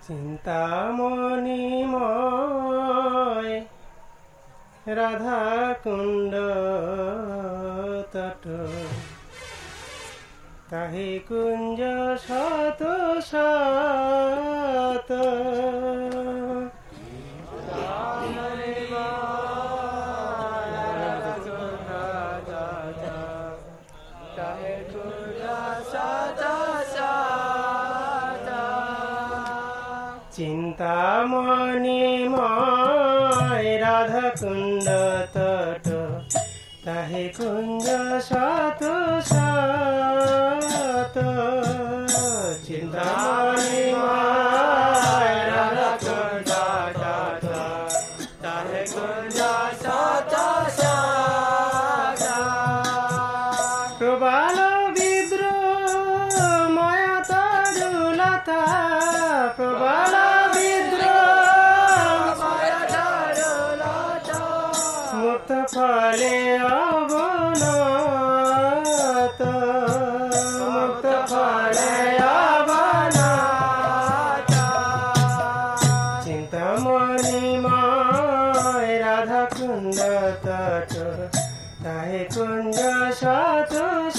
চিন্তামণিময় রাধা কুণ্ড তট তাহে কুঞ্জ শত শত চিন্তামণিময় রাধা কুণ্ড তট তাহে কুঞ্জ শত শত চিন্তামণিময় রাধা কুণ্ড তট তাহে কুঞ্জ শত শত প্রবাল বিদ্রোহ মায়া তরুলতা প্রবাল মুক্ত ফলে অবনত মুক্ত ফলে অবনত চিন্তামণিময় রাধা কুণ্ড তট তাহে কুঞ্জ শত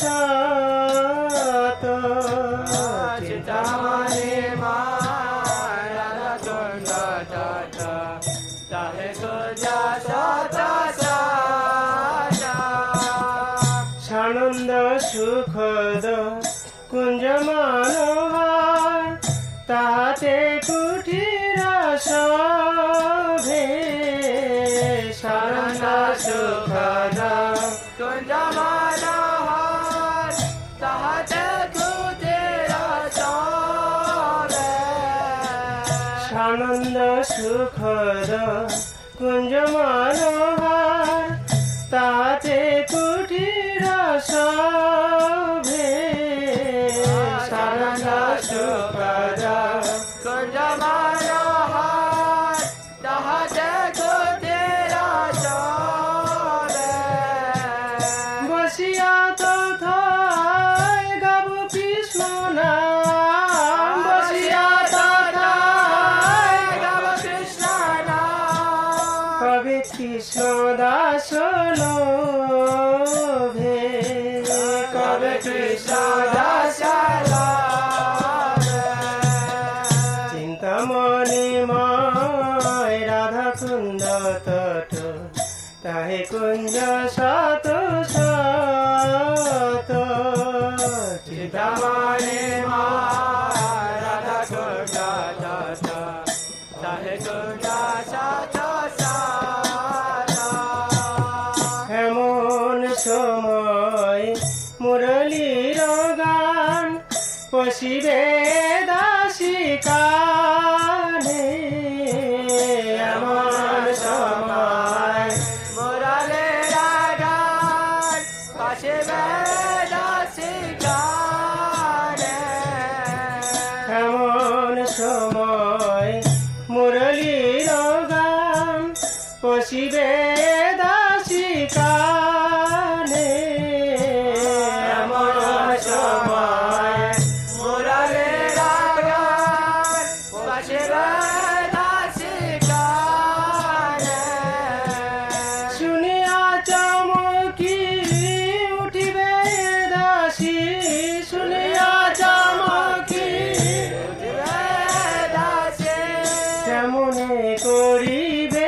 শত চিন্তামণিময় রাধা কুণ্ড তট তাহে কুঞ্জ শত সানন্দ সুখদ কুঞ্জ মনোহর তাহাতে কুটির শোভে সানন্দ সুখদ কুঞ্জ মনোহর তাহাতে কুটির শোভে সানন্দ সুখদ কুঞ্জ মনোহর তাহাতে কুটির শোভে সানন্দ সুখদ কুঞ্জ মনোহর তাহাতে কুটির শোভে বসিয়া তথায় গাব কৃষ্ণ নাম বসিয়া তথায় গাব কৃষ্ণ নাম কবি কৃষ্ণ দাস লোভে কবে কৃষ্ণ দাস লোভে চিন্তামণিময় রাধা কুণ্ড তট তাহে কুঞ্জ শত শত চিন্তামণিময় রাধা কুণ্ড তট তাহে কুঞ্জ শত সময় মুরলীর গান পশিবে দাসী কানে এমন সময় মুরলীর গান পশিবে দাসী কানে এমন সময় মুরলীর গান পশিবে দাসী কানে এমন সময় মুরলীর গান পশিবে দাসী কানে শুনিয়া চমকি উঠিবে দাসী শুনিয়া চমকি উঠিবে দাসী কেমনে করিবে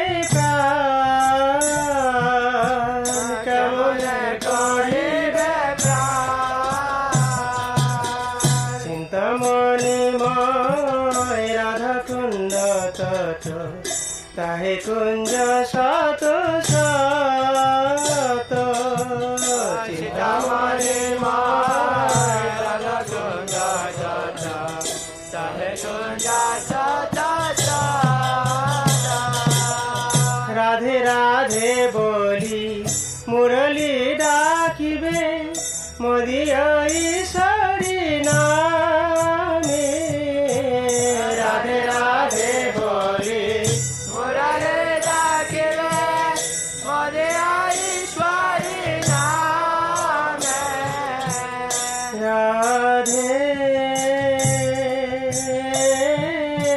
চিন্তামণিময় রাধা কুণ্ড তট তাহে কুঞ্জ শত শত চিন্তামণিময় রাধা কুণ্ড তট তাহে কুঞ্জ শত শত রাধে রাধে বলি মুরলী ডাকিবে মদিয়া ঈশ্বরী নামে রাধে রাধে বলি মুরলী ডাকিবে মদিয়া ঈশ্বরী নামে রাধে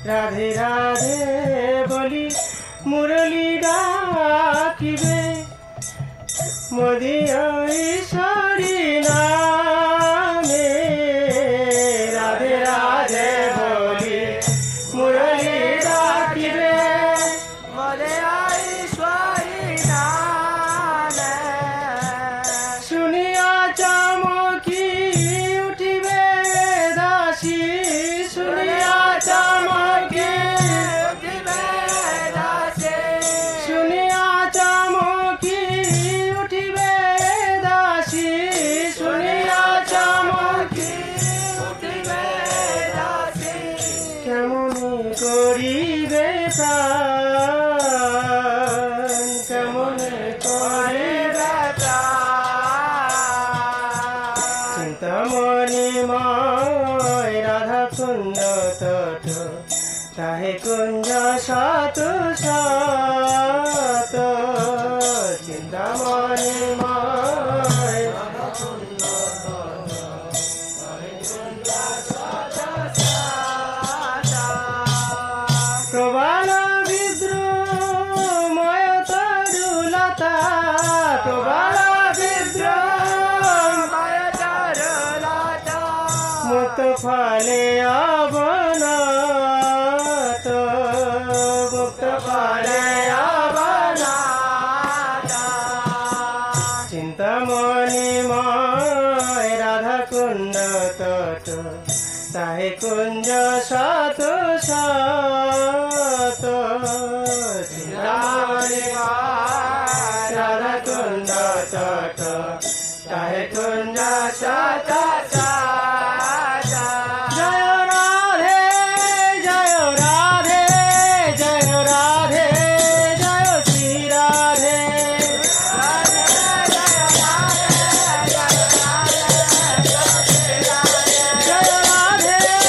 রাধে রাধে বলি মুরলী ডাকিবে মোদিয়া ঈশ্বরী নামে রাধে রাধে বলি মুরলী ডাকিবে মোদিয়া ঈশ্বরী নামে শুনিয়া চমকি উঠিবে দাসী শুনিয়া চমকি উঠিবে দাসী শুনিয়া চমকি উঠিবে দাসী শুনিয়া চমকি উঠিবে দাসী কেমন করিবে প্রাণ কেমন করিবে চিন্তামণি ময় রাধা কুঞ্জ তট তাহে কুঞ্জ সাত সাত চিন্তামণি ময় রাধা কুঞ্জ তট তাহে কুঞ্জ সাত সাত প্রবাল বিদ্রোময় তরুলতা প্রবাল বিদ্রোময় তরুলতা মুক্ত ফলে অবনত মুক্ত ফলে অবনত চিন্তামণি ময় রাধা কুঞ্জ তট তাহে কুঞ্জ সাত সাত চিন্তামণি ময় রাধা কুঞ্জ তট তাহে কুঞ্জ সাত সাত জয় রাধে জয় রাধে জয় রাধে জয় শ্রী রাধে জয় রাধে